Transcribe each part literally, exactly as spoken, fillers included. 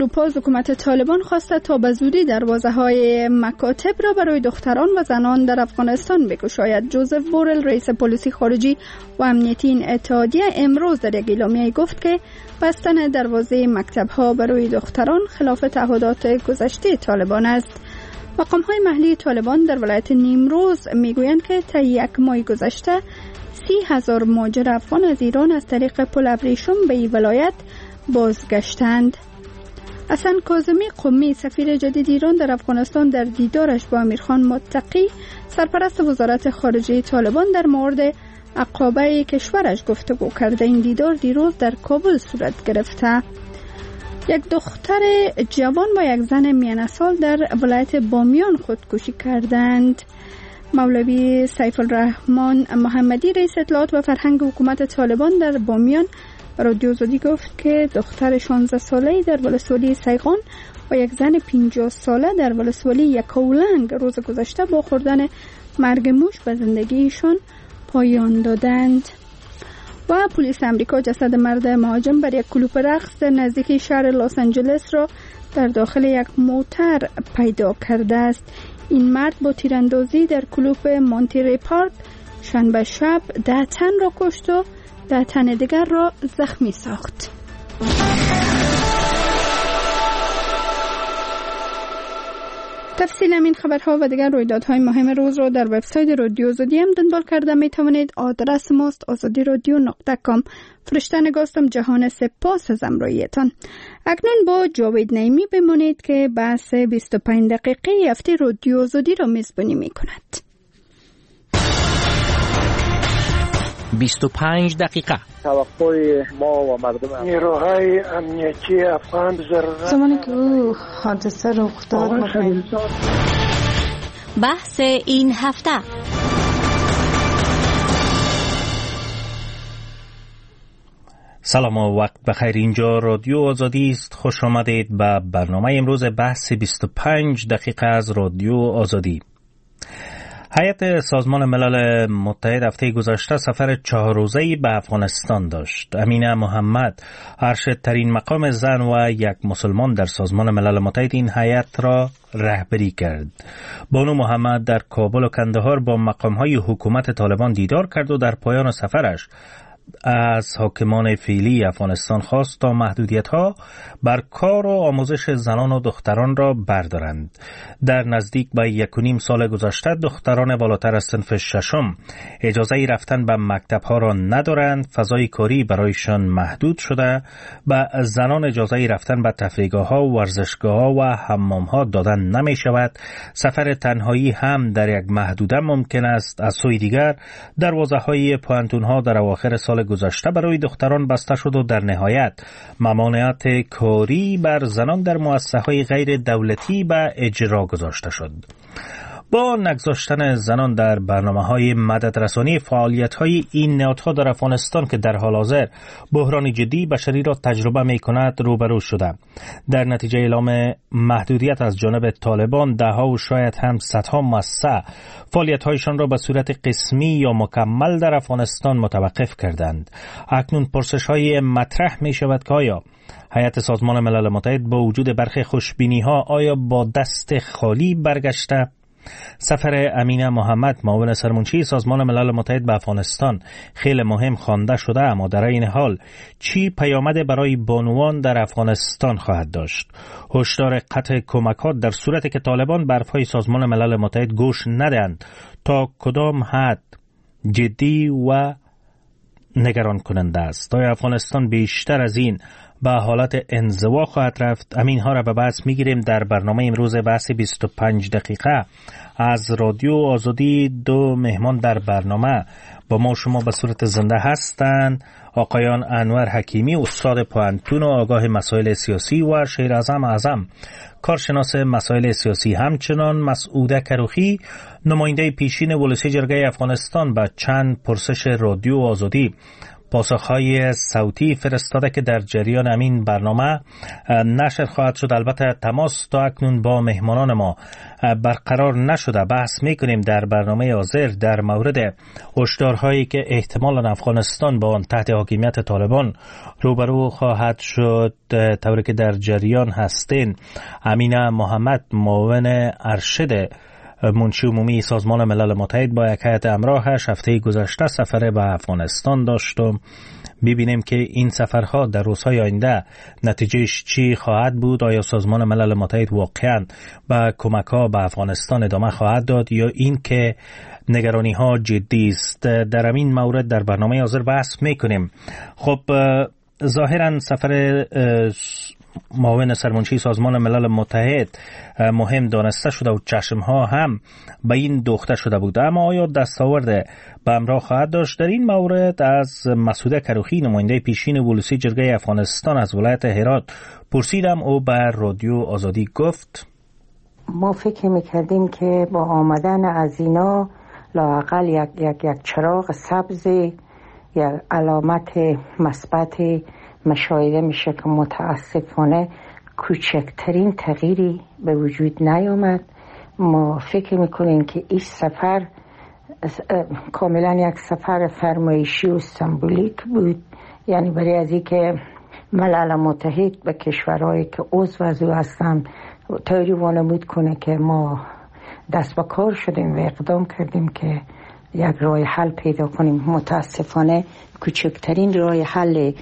اروپا از حکومت طالبان خواسته تا به زودی دروازه‌های مکاتب را برای دختران و زنان در افغانستان بگشاید. جوزف بورل، رئیس پلیسی خارجی و امنیتی این اتحادیه، امروز در یک اعلامیه گفت که بستن دروازه مکتب‌ها برای دختران خلاف تعهدات گذشته طالبان است. مقام‌های محلی طالبان در ولایت نیمروز میگویند که طی یک ماه گذشته سی هزار مهاجر افغان از ایران از طریق پل ابریشم به این ولایت بازگشتند. حسن کاظمی قمی، سفیر جدید ایران در افغانستان، در دیدارش با امیرخان متقی، سرپرست وزارت خارجه طالبان، در مورد عقابه کشورش گفتگو کرده. این دیدار دیروز در کابل صورت گرفته. یک دختر جوان با یک زن میانه سال در ولایت بامیان خودکشی کردند. مولوی سیف الرحمن محمدی، رئیس اطلاعات و فرهنگ حکومت طالبان، در بامیان رادیو آزادی گفت که دختر شانزده ساله‌ای در ولسوالی سیغان و یک زن پنجاه ساله در ولسوالی یکاولنگ روز گذشته با خوردن مرگ موش به زندگیشان پایان دادند. و پلیس امریکا جسد مرد مهاجم بر یک کلوپ رقص در نزدیکی شهر لس آنجلس را در داخل یک موتر پیدا کرده است. این مرد با تیراندازی در کلوپ مونتری پارک شنبه شب ده تن را کشت و ده تن دیگر را زخمی ساخت. تفصیل این خبرها و دیگر رویدادهای مهم روز را در وبسایت رادیو آزادی هم دنبال کرده می توانید. آدرس ماست آزادی رادیو نقطه کام. فرشته نگاستم جهان سپاس از همراهیتان. اکنون با جاوید نعیمی بمانید که بحث بیست و پنج دقیقه هفته رادیو آزادی را میزبانی می کند. بیست و پنج دقیقه توقع ما و مردم نیروهای امنیتی افغان ضرورت زمانی که او حادثه رخ داد. بحث این هفته. سلام و وقت بخیر. اینجا رادیو آزادی است. خوش آمدید به برنامه امروز بحث بیست و پنج دقیقه از رادیو آزادی. هیئت سازمان ملل متحد هفته گذشته سفر چهار روزه‌ای به افغانستان داشت. امینه محمد، ارشدترین مقام زن و یک مسلمان در سازمان ملل متحد، این هیئت را رهبری کرد. بانو محمد در کابل و کندهار با مقام‌های حکومت طالبان دیدار کرد و در پایان سفرش از حاکمان فعلی افغانستان خواست تا محدودیت‌ها بر کار و آموزش زنان و دختران را بردارند. در نزدیک به یک و نیم سال گذشته دختران بالاتر از صنف ششم اجازه رفتن به مکتب‌ها را ندارند، فضای کاری برایشان محدود شده، به زنان اجازه رفتن به تفریحگاه‌ها، ورزشگاه‌ها و حمام‌ها دادن نمی‌شود. سفر تنهایی هم در یک محدوده ممکن است. از سوی دیگر دروازه‌های پوهنتون‌ها در اواخر سال گذشته برای دختران بسته شد و در نهایت ممانعت کاری بر زنان در مؤسسه‌های غیر دولتی به اجرا گذاشته شد. با نگذاشتن زنان در برنامه‌های مددرسانی، فعالیت‌های این نهادها در افغانستان که در حال حاضر بحران جدی بشری را تجربه می‌کند روبرو شده. در نتیجه اعلام محدودیت از جانب طالبان، ده‌ها و شاید هم صدها مؤسسه فعالیت‌هایشان را به صورت قسمی یا مکمل در افغانستان متوقف کردند. اکنون پرسش‌های مطرح می‌شود که آیا هیئت سازمان ملل متحد با وجود برخی خوشبینی‌ها آیا با دست خالی برگشته؟ سفر امینه محمد، معاون سرمنشی سازمان ملل متحد به افغانستان، خیلی مهم خوانده شده، اما در این حال چی پیامد برای بانوان در افغانستان خواهد داشت؟ هشدار قطع کمکات در صورتی که طالبان به حرفهای سازمان ملل متحد گوش ندهند تا کدام حد جدی و نگران کننده است؟ آیا افغانستان بیشتر از این به حالت انزوا خواهد رفت؟ همین ها را به بحث میگیریم در برنامه امروز بحث بیست و پنج دقیقه از رادیو آزادی. دو مهمان در برنامه با ما شما به صورت زنده هستند. آقایان انور حکیمی، استاد پوهنتون و آگاه مسائل سیاسی، و شیر اعظم اعظم، کارشناس مسائل سیاسی، همچنان مسعوده کروخی، نماینده پیشین ولسی جرگه افغانستان، به چند پرسش رادیو آزادی پاسخهای صوتی فرستاده که در جریان همین برنامه نشر خواهد شد. البته تماس تا اکنون با مهمانان ما برقرار نشده بحث میکنیم در برنامه حاضر در مورد هشدارهایی که احتمالاً افغانستان با آن تحت حاکمیت طالبان روبرو خواهد شد. طوری که در جریان هستین، امینه محمد معاون ارشد منشی عمومی سازمان ملل متحد با یک هیئت همراهش هفته گذشته سفر به افغانستان داشتم. ببینیم که این سفرها در روزهای آینده نتیجهش چی خواهد بود. آیا سازمان ملل متحد واقعا به کمک‌ها به افغانستان ادامه خواهد داد یا این که نگرانی ها جدی است؟ در همین مورد در برنامه حاضر بحث میکنیم. خب ظاهرا سفر معاون سرمنشی سازمان ملل متحد مهم دانسته شده و چشم ها هم به این دوخته شده بود، اما آیا دستاورد به همراه خواهد داشت؟ در این مورد از مسعود کروخی نماینده پیشین ولوسی جرگه افغانستان از ولایت هرات پرسیدم. او به رادیو آزادی گفت ما فکر میکردیم که با آمدن از اینا لااقل یک, یک, یک چراغ سبز یا علامت مثبت مشاهده میشه که متاسفانه کوچکترین تغییری به وجود نیامد. ما فکر میکنیم که این سفر کاملا یک سفر فرمایشی و سمبولیک بود، یعنی برای از این که ملل متحد به کشورهایی که عضو از او هستن طوری وانمود کنه که ما دست به کار شدیم و اقدام کردیم که یک راه حل پیدا کنیم. متاسفانه کوچکترین راه حل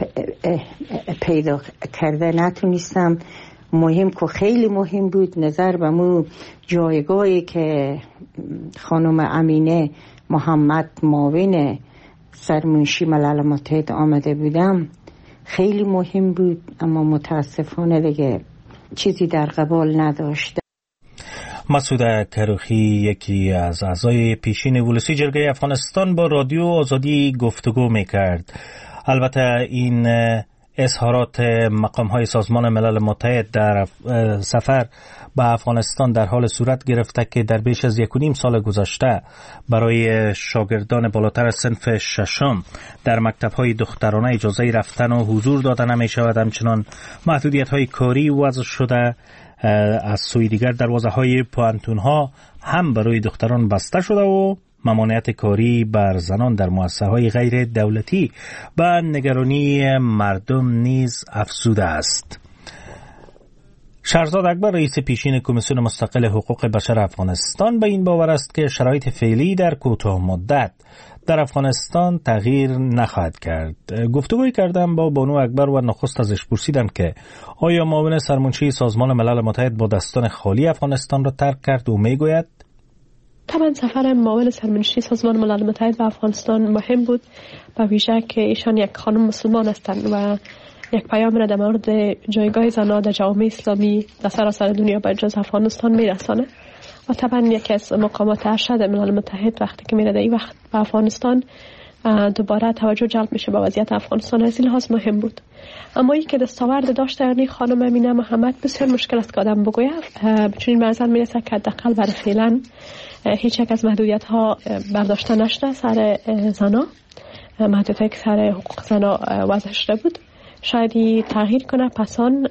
پیدا کرده نتونستم. مهم که خیلی مهم بود نظر به مو جایگاهی که خانم امینه محمد معاون سرمنشی ملل متحد آمده بودم خیلی مهم بود، اما متاسفانه دیگه چیزی در قبال نداشت. مسعود کروخی یکی از اعضای پیشین ولوسی جرگه افغانستان با رادیو آزادی گفتگو میکرد. البته این اظهارات مقام‌های سازمان ملل متحد در سفر به افغانستان در حال صورت گرفته که در بیش از یک و نیم سال گذشته برای شاگردان بالاتر صنف ششم در مکتب‌های دخترانه اجازه رفتن و حضور داده نمی‌شود. همچنان محدودیت‌های کاری وضع شده. از سوی دیگر دروازه‌های پوانتون‌ها هم برای دختران بسته شده و ممانعت کاری بر زنان در مؤسسه‌های غیر دولتی به نگرانی مردم نیز افزوده است. شهرزاد اکبر رئیس پیشین کمیسیون مستقل حقوق بشر افغانستان به این باور است که شرایط فعلی در کوتاه مدت در افغانستان تغییر نخواهد کرد. گفتگوی کردم با بانو اکبر و نخست ازش پرسیدم که آیا معاون سرمنشی سازمان ملل متحد با دستان خالی افغانستان را ترک کرد و میگوید طبعا سفر معاون سرمنشی سازمان ملل متحد به افغانستان مهم بود، به ویژه که ایشان یک خانم مسلمان هستند و یک پیام را در مورد جایگاه زنان در جامعه اسلامی در سراسر دنیا به جز افغانستان میرسانه و طبعا یکی از مقامات ارشد ملل متحد وقتی که میره در این وقت به افغانستان دوباره توجه جلب میشه به وضعیت افغانستان، از این لحاظ مهم بود. اما این که دستاورد داشته یعنی خانم امینه محمد بسیار مشکل است که آدم بگوید، چون این نظر میرسه که حداقل برای فعلا هیچ یک از محدودیت ها برداشته نشده سر زنا، محدودیت که سر حقوق زنا وضع شده بود شاید تغییر کنه پسان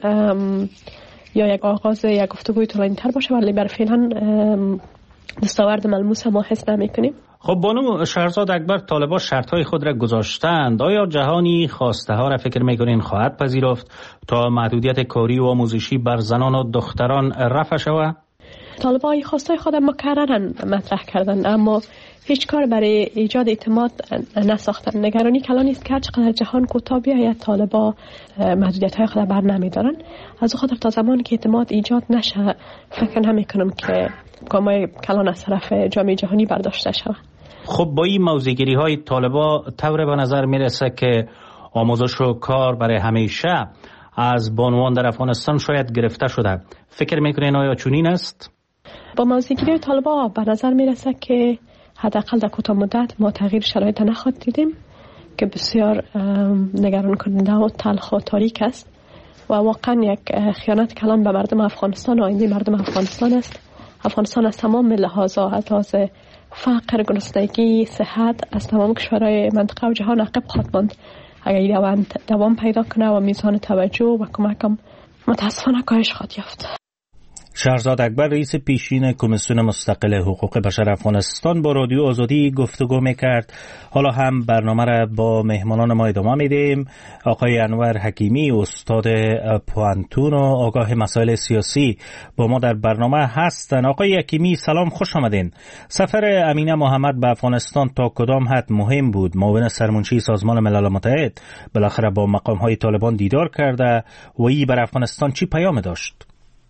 یا یک آغاز یک گفتگوی طولانی تر باشه، ولی برای فعلا دستاورد ملموس ما حس نمی کنیم. خب بانو شهرزاد اکبر، طالبان شرطهای خود را گذاشتند. آیا جهانی خواسته ها را فکر میکنین خواهد پذیرفت تا محدودیت کاری و آموزشی بر زنان و دختران رفع شود؟ طالبان خواسته خود مکررن مطرح کردند اما هیچ کار برای ایجاد اعتماد نساختن. نگرانی کلان است که چقدر جهان کوتاه بیاید طالبان محدودیت های خود بر نمیدارن. از خاطر تا زمان که اعتماد ایجاد نشه فکر نمی کنم که گامای کلان از طرف جامعه جهانی برداشته شود. خب با این موضع‌گیری های طالبان طور به نظر میرسه که آموزش و کار برای همیشه از بانوان در افغانستان شاید گرفته شده. فکر میکنین آیا چنین است؟ با موضع‌گیری طالبان به نظر میرسه که حداقل در کوتاه مدت ما تغییر شرایط نخواهد دیدیم که بسیار نگران کننده و تلخ و تاریک است و واقعا یک خیانت کلان به مردم افغانستان و آینده مردم افغانستان است. افغانستان از تمام لحاظا، از لحاظ فقر، گرسنگی، صحت، از تمام کشورهای منطقه و جهان عقب خواهد ماند اگر دوام دوام پیدا کنه و میزان توجه و کمکم متاسفانه کاهش خواهد یافت. شهرزاد اکبر رئیس پیشین کمیسیون مستقل حقوق بشر افغانستان با رادیو آزادی گفتگو میکرد. حالا هم برنامه را با مهمانان ما ادامه میدیم. آقای انور حکیمی استاد پوانتون و آگاه مسائل سیاسی با ما در برنامه هستند. آقای حکیمی سلام، خوش آمدین. سفر امینه محمد به افغانستان تا کدام حد مهم بود؟ معاون سرمنشی سازمان ملل متحد بالاخره با مقام های طالبان دیدار کرده و این بر افغانستان چی پیام داشت؟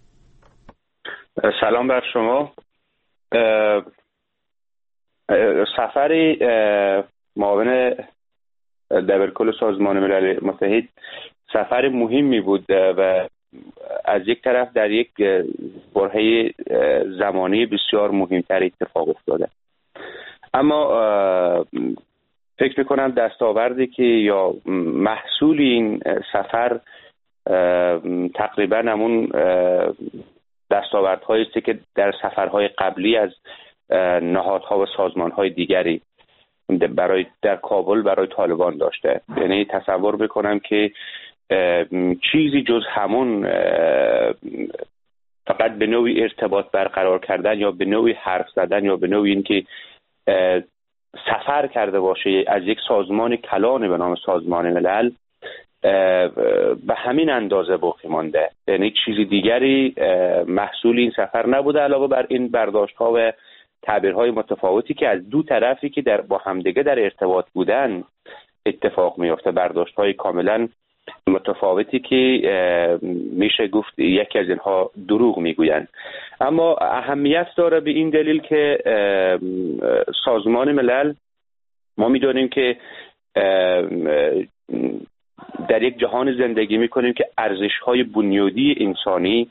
سلام بر شما. سفر معاون دبیرکل سازمان ملل متحد سفر مهمی بود و از یک طرف در یک برهه زمانی بسیار مهمتر اتفاق افتاده. اما فکر میکنم دستاوردی که یا محصول این سفر تقریبا همون دستاوردهایی است که در سفرهای قبلی از نهادها و سازمانهای دیگری برای در کابل برای طالبان داشته. یعنی تصور بکنم که چیزی جز همون فقط به نوعی ارتباط برقرار کردن یا به نوعی حرف زدن یا به نوعی این که سفر کرده باشه از یک سازمان کلان به نام سازمان ملل به همین اندازه باقی مانده. یعنی چیزی دیگری محصول این سفر نبوده علاوه بر این برداشت ها و تعبیرهای متفاوتی که از دو طرفی که در با همدیگه در ارتباط بودن اتفاق میفته. برداشت های کاملا متفاوتی که میشه گفت یکی از اینها دروغ میگویند. اما اهمیت داره به این دلیل که سازمان ملل ما میدونیم که در یک جهان زندگی میکنیم که ارزش‌های بنیادی انسانی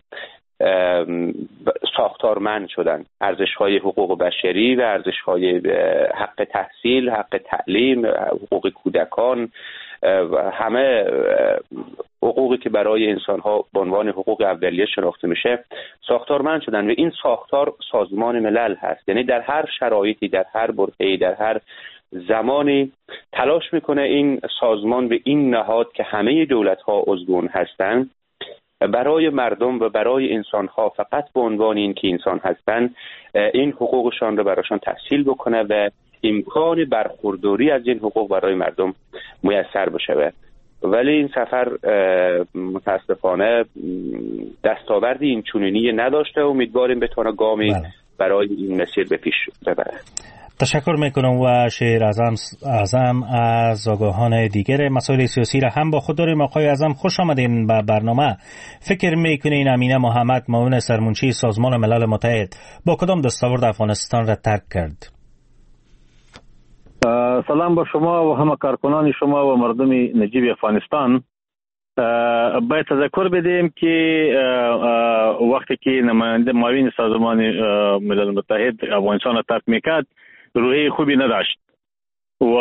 ساختارمند شدن. ارزش‌های حقوق بشری و ارزش‌های حق تحصیل، حق تعلیم، حقوق کودکان، همه حقوقی که برای انسان‌ها به عنوان حقوق اولیه شناخته میشه ساختارمند شدن و این ساختار سازمان ملل هست. یعنی در هر شرایطی، در هر برهه‌ای، در هر زمانی تلاش میکنه این سازمان به این نهاد که همه دولت‌ها عضو هستند برای مردم و برای انسان‌ها فقط به عنوان این که انسان هستند این حقوقشان رو براشان تحصیل بکنه و امکان برخورداری از این حقوق برای مردم میسر بشه. ولی این سفر متاسفانه دستاوردی این چنینی نداشته. امیدواریم بتونه گامی برای این مسیر به پیش ببره. تشکر میکنم و شیر اعظم اعظم از آگاهان دیگر مسائل سیاسی را هم با خود داریم. آقای اعظم خوش آمدین به برنامه. فکر میکنین امینه محمد معاون سرمنشی سازمان ملل متحد با کدام دستاورد افغانستان را ترک کرد؟ سلام به شما و همه کارکنان شما و مردم نجیب افغانستان. باید تذکر بدیم که وقتی که نماینده معاون سازمان ملل متحد افغانستان را ترک میکرد روحی خوبی نداشت و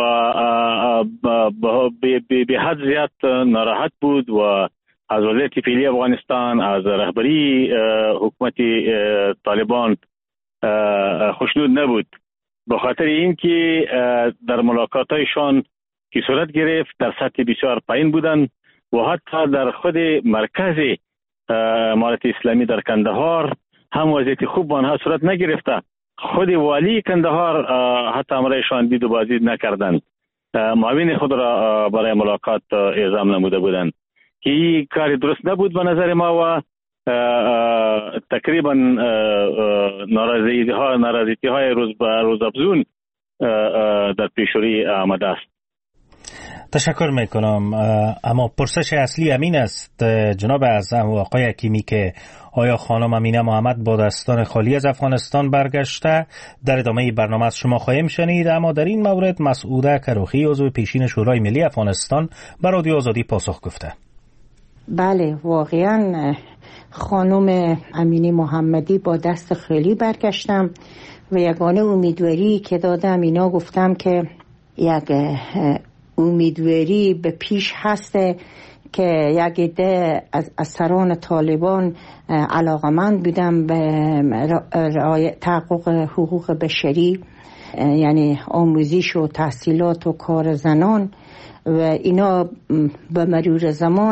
به حد زیاد ناراحت بود و از وضعیت فعلی افغانستان، از رهبری حکومت طالبان خوشنود نبود. به خاطر اینکه در ملاقاتایشان که صورت گرفت در سطح بسیار پایین بودند و حتی در خود مرکز امارت اسلامی در کندهار هم وضعیت خوب با آنها صورت نگرفته. خود والی کندهار حتی امرایشان دید و بازدید نکردند. معاون خود را برای ملاقات اعزام نموده بودند که این کار درست نبود به نظر ما و تقریبا ناراضی ها ناراضیتی های روز به روز افزون در پیشروی آمده است. تشکر میکنم. اما پرسش اصلی امین است جناب اعظم و آقای حکیمی که آیا خانم امینه محمد با دستان خالی از افغانستان برگشته؟ در ادامه برنامه از شما خواهیم شنید. اما در این مورد مسعوده کروخی عضو پیشین شورای ملی افغانستان به رادیو آزادی پاسخ گفته. بله، واقعا خانم امینه محمدی با دست خالی برگشتم و یگانه امیدواری که دادم اینا گفتم که یک امیدواری به پیش هسته که یک عده از اسران طالبان علاقمند بودن به رعایت تحقق حقوق بشری، یعنی آموزش و تحصیلات و کار زنان، و اینا به مرور زمان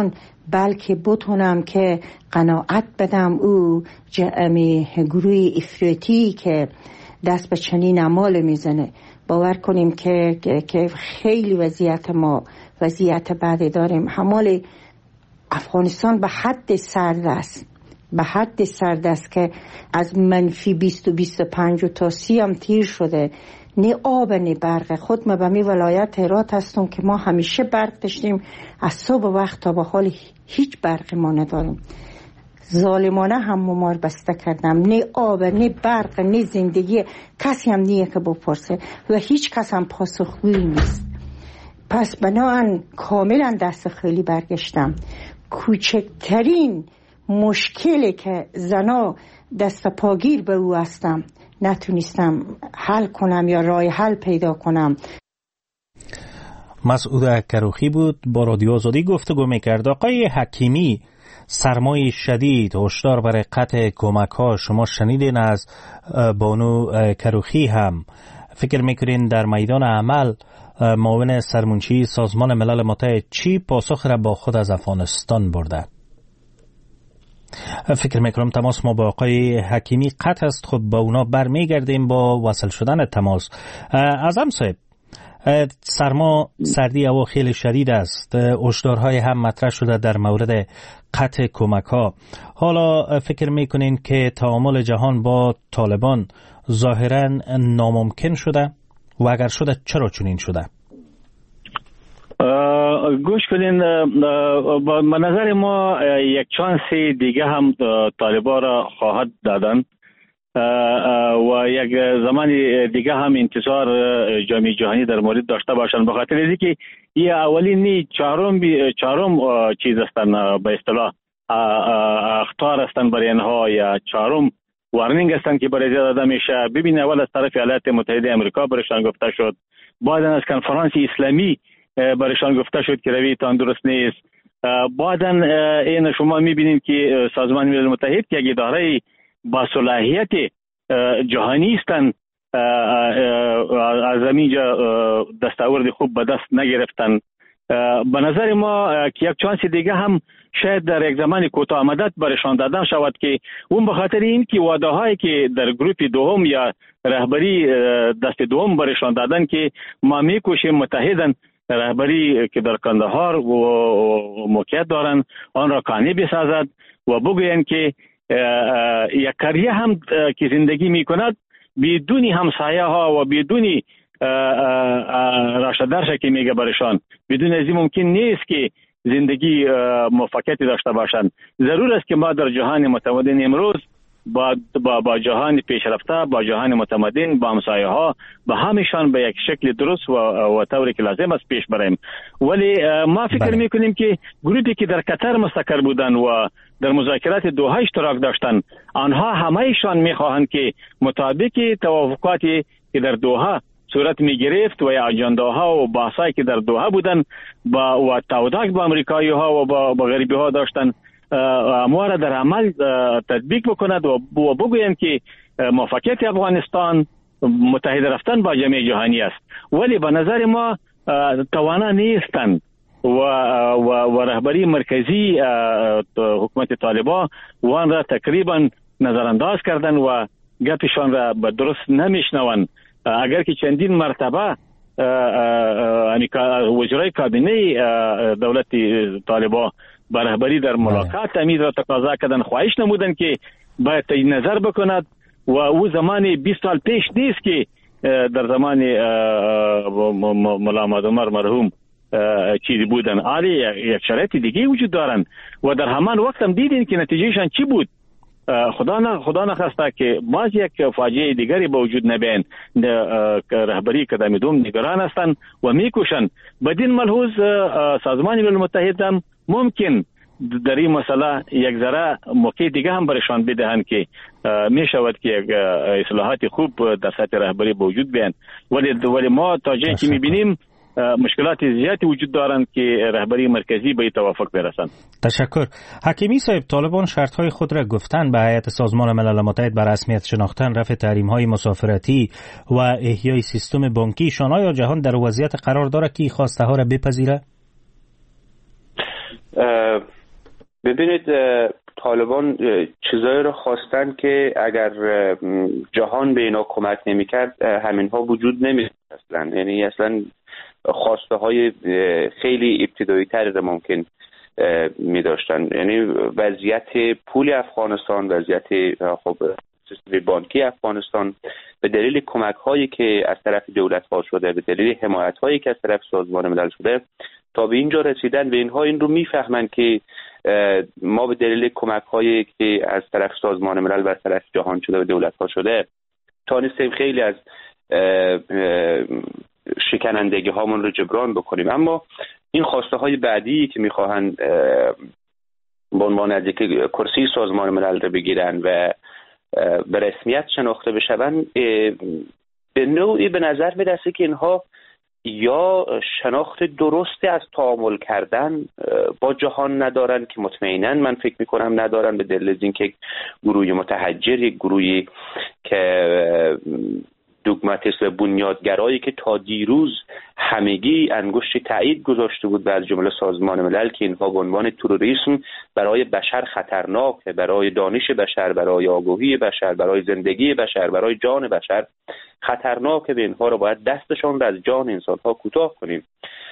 بلکه بتونم که قناعت بدم او جمعی گروه افراطی که دست به چنین اعمال میزنه. باور کنیم که که خیلی وضعیت ما وضعیت بعدی داریم. حمال افغانستان به حد سرد است، به حد سرد است که از منفی بیست و بیست و پنج تا سی هم تیر شده. نه آب نه برق. خود ما به می ولایت هرات هستم که ما همیشه برق داشتیم، از صبح وقت تا به حال هیچ برق ما نداریم. ظالمانه هم ممار بسته کردم، نه آب نه برق نه زندگی. کسی هم نیه که بپرسه و هیچ کس هم پاسخگویی نیست. پس بنابراین کاملا دست خیلی برگشتم. کوچکترین مشکلی که زنا دست پاگیر به او هستم نتونستم حل کنم یا راه حل پیدا کنم. مسعود کروخی بود با رادیو آزادی گفتگو میکرد. آقای حکیمی، سرمای شدید، هشدار برای قطع کمک ها، شما شنیدین از بانو کروخی هم. فکر میکنین در میدان عمل معاون سرمنشی سازمان ملل متحد چی پاسخ را با خود از افغانستان برده؟ فکر میکنم تماس ما با آقای حکیمی قطع است. خب با اونا برمیگردیم با وصل شدن تماس. اعظم صاحب، سرما سردی هوا خیلی شدید است، هشدارهای هم مطرح شده در مورد قطع کمک ها. حالا فکر میکنین که تعامل جهان با طالبان ظاهرا ناممکن شده و اگر شده چرا چنین شده؟ گوش کنین، به نظر ما یک چانس دیگه هم طالبان را خواهد دادن و یک زمان دیگه هم انتظار جامعه جهانی در مورد داشته باشند، به خاطر اینکه این اولین چهارم چهارم چیز هستن، به اصطلاح اخطار هستن برای اینها، یا چهارم وارنینگ هستن که برای داده میشه. ببین، اول از طرف ایالات متحده آمریکا برایشان گفته شد، بعد از کنفرانس اسلامی برایشان گفته شد که رویتان درست نیست. بعدا این شما میبینید که سازمان ملل متحد که یک اداره با صلاحیت جهانی هستند، از همینجا دستاورد خوب به دست نگرفتن. به نظر ما که یک چانس دیگه هم شاید در یک زمان کوتاه مدت برایشان دادن شود، که اون به خاطر این که وعده هایی که در گروپ دوم یا رهبری دست دوم برایشان دادن که ما میکوشیم متحدن رهبری که در کندهار و موقعیت دارن آن را قانع بسازد و بگویند که یک کریه هم که زندگی میکند بدون همسایه ها و بدون راشدرش که میگه برشان، بدون از این ممکن نیست که زندگی موفقیتی داشته باشند. ضرور است که ما در جهان متمدن امروز با با, با جهان پیشرفته، با جهان متمدن، با همسایه ها، با همیشان به یک شکل درست و, و طوری که لازم است پیش بریم. ولی ما فکر بله. میکنیم که گروهی که در قطر مستقر بودن و در مذاکرات دوحه اشتراک داشتن، آنها همهشان میخواهند که مطابق توافقاتی که در دوحه صورت می گرفت و اجنداها و بحثایی که در دوحه بودن با و تعهدات با امریکایی ها و با, با غربی ها داشتن، امور را در عمل تطبیق بکند و بگویند که موفقیت افغانستان متحد رفتن با جامعه جهانی است. ولی به نظر ما توانا نیستند و, و, و رهبری مرکزی حکومت طالبان وان را تقریبا نظرانداز کردن و گپشان را به درست نمیشنوند. اگر که چندین مرتبه وزرای کابینه دولت طالبان به رهبری در ملاقات امید را تقاضا کردن، خواهش نمودن که باید تجدید نظر بکند و او زمان بیست سال پیش نیست که در زمان ملا محمد عمر مرحوم چیزی بودن. آلی یک شرایط دیگه وجود دارن و در همان وقت هم دیدین که نتیجهشان چی بود. خدا نه خدا نخواسته که باز یک فاجعه دیگری به وجود نبین. رهبری کدام دوم نگران هستند و میکوشند. بدین ملحوظ سازمان ملل متحد هم ممکن در این مسئله یک ذره موقع دیگه هم برشان بدهند که می شود که یک اصلاحات خوب در سطح رهبری به وجود بیان. ولی ولی ما تا جایی که میبینیم مشکلات زیادی وجود دارند که رهبری مرکزی به توافق برسند. تشکر. حکیمی صاحب، طالبان شرطهای خود را گفتن به هیئت سازمان ملل متحد بر رسمیت شناختن، رفع تحریم‌های مسافرتی و احیای سیستم بانکی. شانهای یا جهان در وضعیت قرار داره که خواسته ها را بپذیره؟ ببینید طالبان چیزایی رو خواستن که اگر جهان به اینا کمک نمی‌کرد همینها وجود نمی‌داشت اصلا. یعنی اصلا خواسته های خیلی ابتدایی تری رو ممکن می داشتن. یعنی وضعیت پول افغانستان، وضعیت خب سیستم بانکی افغانستان به دلیل کمک هایی که از طرف دولت ها شده، به دلیل حمایت هایی که از طرف سازمان ملل شده، تا به اینجا رسیدن و اینها این رو میفهمن که ما به دلیل کمک هایی که از طرف سازمان ملل و از طرف جهان شده و دولت ها شده تانستیم خیلی از شکنندگی هامون رو جبران بکنیم. اما این خواسته های بعدی که میخواهند به عنوان از یک کرسی سازمان ملل رو بگیرن و به رسمیت شناخته بشون، به نوعی به نظر میرسه که اینها یا شناخت درستی از تعامل کردن با جهان ندارن که مطمئنا من فکر میکنم ندارن، به دلیل اینکه گروه متحجر، یک گروهی که دوگماتیسم و بنیادگرایی که تا دیروز همگی انگشت تایید گذاشته بود و از جمله سازمان ملل که اینها به عنوان تروریسم برای بشر خطرناکه، برای دانش بشر، برای آگاهی بشر، برای زندگی بشر، برای جان بشر خطرناکه، به اینها رو باید دستشان رو از جان انسان‌ها کوتاه کنیم.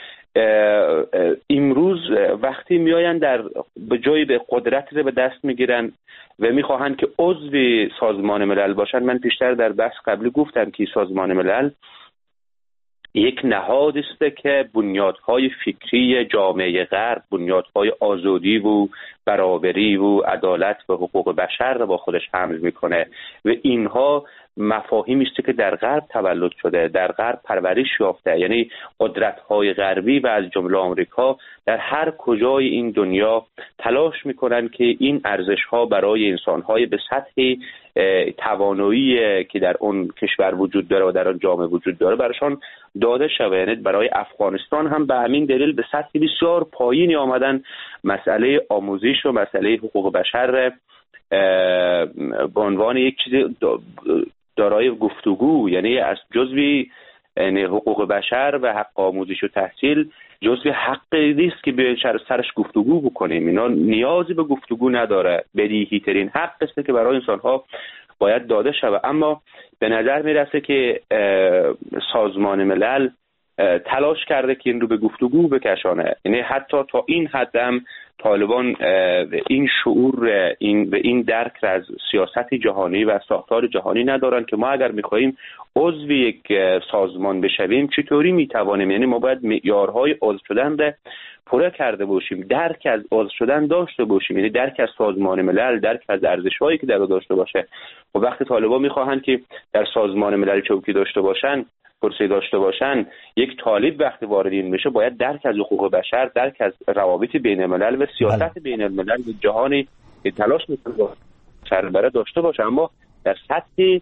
امروز وقتی میآیند در به جای به قدرت رو به دست میگیرن و میخواهند که عضو سازمان ملل باشن، من پیشتر در بحث قبلی گفتم که سازمان ملل یک نهاد است که بنیادهای فکری جامعه غرب، بنیادهای آزادی و برابری و عدالت و حقوق بشر را با خودش حمل میکنه و اینها مفاهیمی است که در غرب تولد شده، در غرب پرورش یافته. یعنی قدرت‌های غربی و از جمله آمریکا در هر کجای این دنیا تلاش میکنن که این ارزش‌ها برای انسان‌های به سطح توانایی که در اون کشور وجود داره و در آن جامعه وجود داره براشان داده شود. یعنی برای افغانستان هم به همین دلیل به سطح بسیار پایینی آمدن مسئله آموزش و مسئله حقوق بشر به عنوان یک چیز دارای گفتگو، یعنی از جزوی یعنی حقوق بشر و حق آموزش و تحصیل جزوی حقی نیست که به سرش گفتگو بکنیم. اینا نیازی به گفتگو نداره، بدیهی ترین حق است که برای انسان‌ها باید داده شود. اما به نظر میرسه که سازمان ملل تلاش کرده که این رو به گفتگو بکشانه. یعنی حتی تا این حد هم طالبان این شعور این و این درک را از سیاست جهانی و ساختار جهانی ندارن که ما اگر میخواهیم عضو یک سازمان بشویم چطوری میتوانیم، یعنی ما باید معیارهای عضو شدن را پوره کرده باشیم، درک از عضو شدن داشته باشیم، یعنی درک از سازمان ملل، درک از ارزش‌هایی که در داشته باشه. و وقتی طالبان میخواهند که در سازمان ملل چوکی داشته باشن، کرسی داشته باشن، یک طالب وقتی وارد این میشه باید درک از حقوق بشر، درک از روابط بین الملل و سیاست بین الملل و جهانی تلاش میکنه سربره داشته باشه. اما در سطح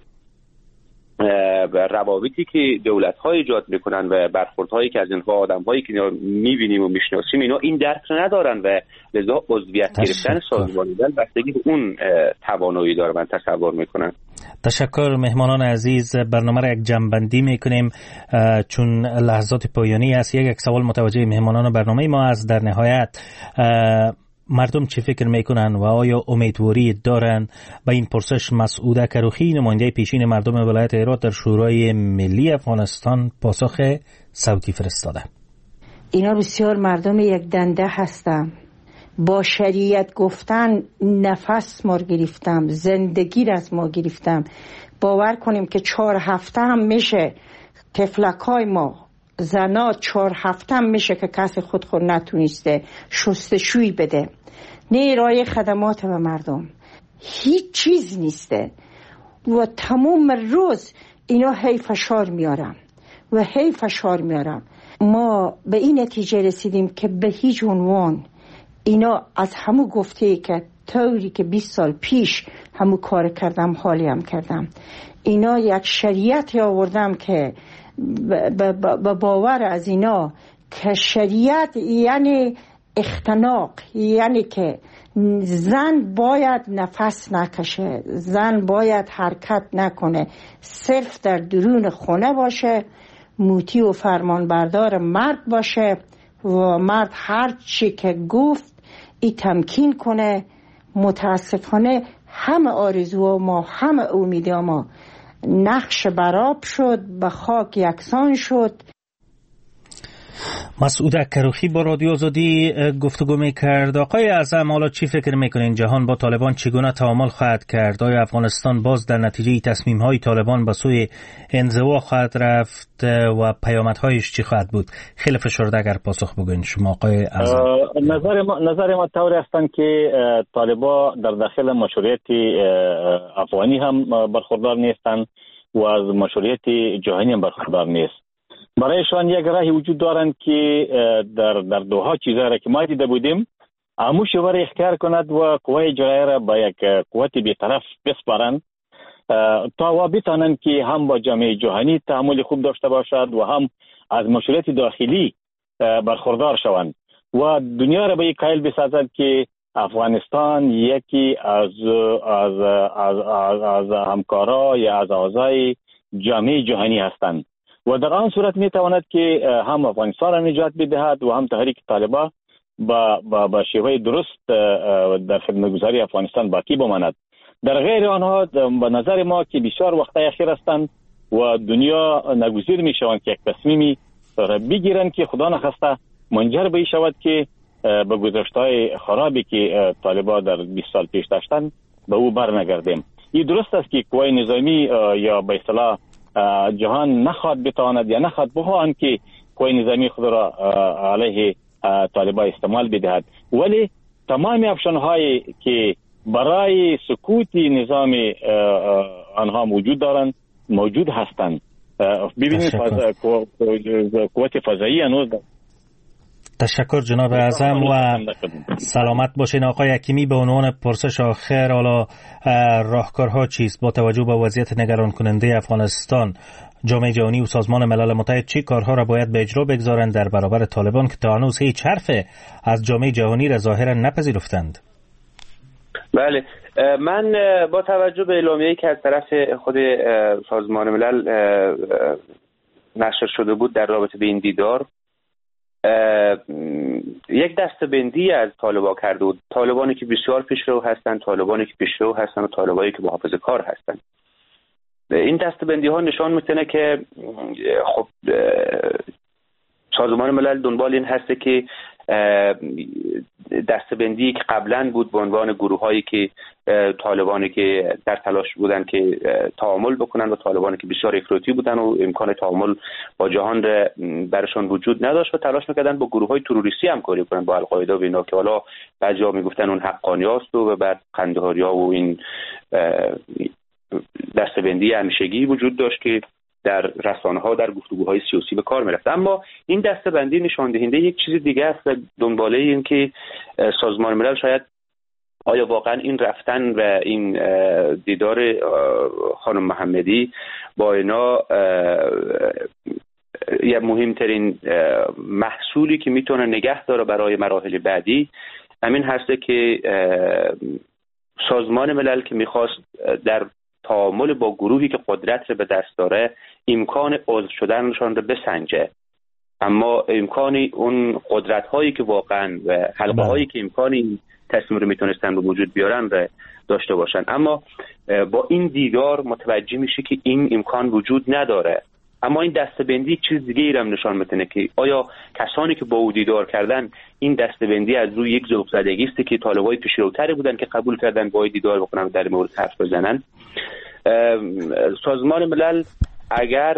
روابطی که دولت‌ها ایجاد میکنن و برخوردهایی که از اینها آدم‌هایی که میبینیم و میشناسیم اینا این درک رو ندارن و لذا عضویت گرفتن سازمان ملل بستگی به اون توانایی داره من تصور میکنم. تشکر مهمانان عزیز. برنامه را یک جنبندی میکنیم چون لحظات پایانی است. یک یک سوال متوجه مهمانان برنامه ما است. در نهایت مردم چی فکر میکنن و آیا امیدواری دارن؟ به این پرسش مسعوده کروخی نماینده پیشین مردم ولایت هرات در شورای ملی افغانستان پاسخ صوتی فرستاده. اینا بسیار مردم یک دنده هستم، با شریعت گفتن نفس ما گرفتم، زندگی را از ما گرفتم. باور کنیم که چهار هفته هم میشه تفلکای ما زنا چهار هفته هم میشه که کسی خود خود نتونسته شستشوی بده، نه ارائه خدمات به مردم، هیچ چیز نیسته و تمام روز اینا هی فشار میارم و هی فشار میارم. ما به این نتیجه رسیدیم که به هیچ عنوان اینا از همو گفته که طوری که بیست سال پیش همو کار کردم حالی هم کردم، اینا یک شریعت آوردم که با باور از اینا که شریعت یعنی اختناق، یعنی که زن باید نفس نکشه، زن باید حرکت نکنه، صرف در درون خونه باشه، موتی و فرمان بردار مرد باشه و مرد هر چی که گفت ای تمکین کنه. متاسفانه همه آرزو ما، همه امید ما نقش براب شد، به خاک یکسان شد. مسعود کروخی با رادیو آزادی گفتگو میکرد. آقای اعظم، حالا چی فکر میکنین جهان با طالبان چگونه تعامل خواهد کرد؟ آیا افغانستان باز در نتیجه تصمیم های طالبان به سوی انزوا خواهد رفت و پیامدهایش چی خواهد بود؟ خیلی فشرده اگر پاسخ بگوین شما آقای اعظم. نظر ما نظر ما طوری هستند که طالبان در داخل مشروعیت افغانی هم برخوردار نیستند و از مشروعیت جهانی هم برخوردار نیست. برایشان یک راهی وجود دارند که در در دوها چیزا را که ما دیده بودیم اموش ور اختیار کند و قوای اجرایی را به یک قوت بی‌طرف بسپارند تا و بتانند که هم با جامعه جهانی تعامل خوب داشته باشد و هم از مشروعیت داخلی برخوردار شوند و دنیا را به یک قائل بسازد که افغانستان یکی از از از از, از همکارا یا از اعضای جامعه جهانی هستند و در آن صورت می تواند که هم افغانستان را نجات بدهد و هم تحریک طالبان با با با شیوه درست در خدمتگزاری افغانستان باقی بماند. در غیر آنها به نظر ما که بسیار وقتای اخیر هستند و دنیا ناگزیر می شوند که یک تصمیمی را بگیرند که خدا نخواسته منجر به شود که به گذشته‌های خرابی که طالبان در بیست سال پیش داشتند به او برنگردیم. این درست است که قوای نظامی یا به اصطلاح جهان نخواد بتواند یا نخواد بخواهند که قوای نظامی خود را علیه طالبان استعمال بدهد، ولی تمام افشانهایی که برای سکوت نظام آنها موجود دارند موجود هستند. ببینید قوت فضایی هنوز. تشکر جناب اعظم و سلامت باشین. آقای حکیمی، به عنوان پرسش آخر، حالا راهکارها چیست با توجه به وضعیت نگران کننده افغانستان؟ جامعه جهانی و سازمان ملل متحد چه کارها را باید به اجرا بگذارند در برابر طالبان که تا هنوز هیچ حرف از جامعه جهانی را ظاهرا نپذیرفتند؟ بله، من با توجه به اعلامیه‌ای که از طرف خود سازمان ملل نشر شده بود در رابطه به این دیدار، یک دسته‌بندی از طالبان کرده بود. طالبانی که بسیار پیشرو هستند، طالبانی که پیشرو هستند و طالبانی که محافظه‌کار هستند. این دسته‌بندی ها نشان می‌کنه که خب سازمان ملل دنبال این هسته که دسته‌بندی که قبلا بود به عنوان گروه‌هایی که طالبانی که در تلاش بودن که تعامل بکنن و طالبانی که بسیار افراطی بودن و امکان تعامل با جهان برشون وجود نداشت و تلاش می‌کردن با گروه‌های تروریستی همکاری کنن با القاعده و اینا که حالا بعضی‌ها میگفتن اون حقانیاست و بعد قندهاری‌ها و این دسته‌بندی همیشگی وجود داشت که در رسانه‌ها در گفتگوهای سیاسی به کار می‌رفت. اما این دسته‌بندی نشان دهنده یک چیز دیگه است و دنباله این که سازمان ملل شاید آیا واقعا این رفتن و این دیدار خانم محمدی با اینا یا مهمترین محصولی که میتونه نگه داره برای مراحل بعدی همین هسته که سازمان ملل که میخواست در تعامل با گروهی که قدرت رو به دست داره امکان عضو شدنشان رو بسنجه، اما امکانی اون قدرت هایی که واقعا و حلقه هایی که امکانی تصمیم رو میتونستن به وجود بیارن رو داشته باشن. اما با این دیدار متوجه میشه که این امکان وجود نداره. اما این دسته‌بندی یک چیز دیگه ای هم نشان میده که آیا کسانی که با او دیدار کردن این دسته‌بندی از روی یک ذوق زدگی است که طالبای پیشروتری بودن که قبول کردن با دیدار بکنن در مورد حرف بزنن. سازمان ملل اگر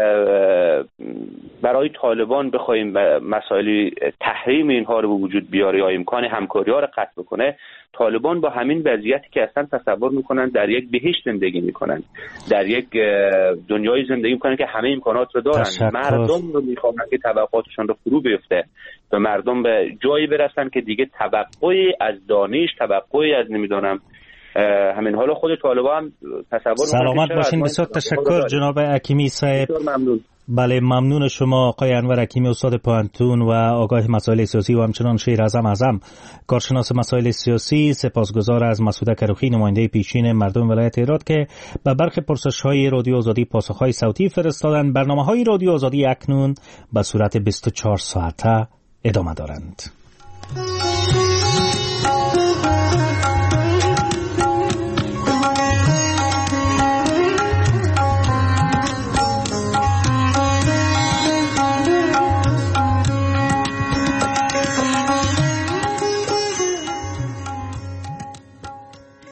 برای طالبان بخوایم مسائل تحریم اینها رو به وجود بیاره یا امکان همکاری ها رو قطع بکنه، طالبان با همین وضعیتی که اصلا تصور میکنن در یک بهشت زندگی میکنن، در یک دنیای زندگی میکنن که همه امکانات رو دارن. مردم رو میخوان که توقعاتشون رو فرو بیفته و مردم به جایی برسن که دیگه توقعی از دانش، توقعی از نمیدونم همین حالا خود طالبان هم تصور سلامت باشین. بسیار تشکر جناب حکیمی صاحب. ممنون. بله ممنون شما آقای انور حکیمی، استاد پوهنتون و آگاه مسائل سیاسی و همچنان شیر اعظم اعظم کارشناس مسائل سیاسی. سپاسگزار از مسعود کروخی نماینده پیشین مردم ولایت هرات که به برخی پرسش‌های رادیو آزادی پاسخ‌های صوتی فرستادن. برنامه‌های رادیو آزادی اکنون به صورت بیست و چهار ساعته ادامه دارند.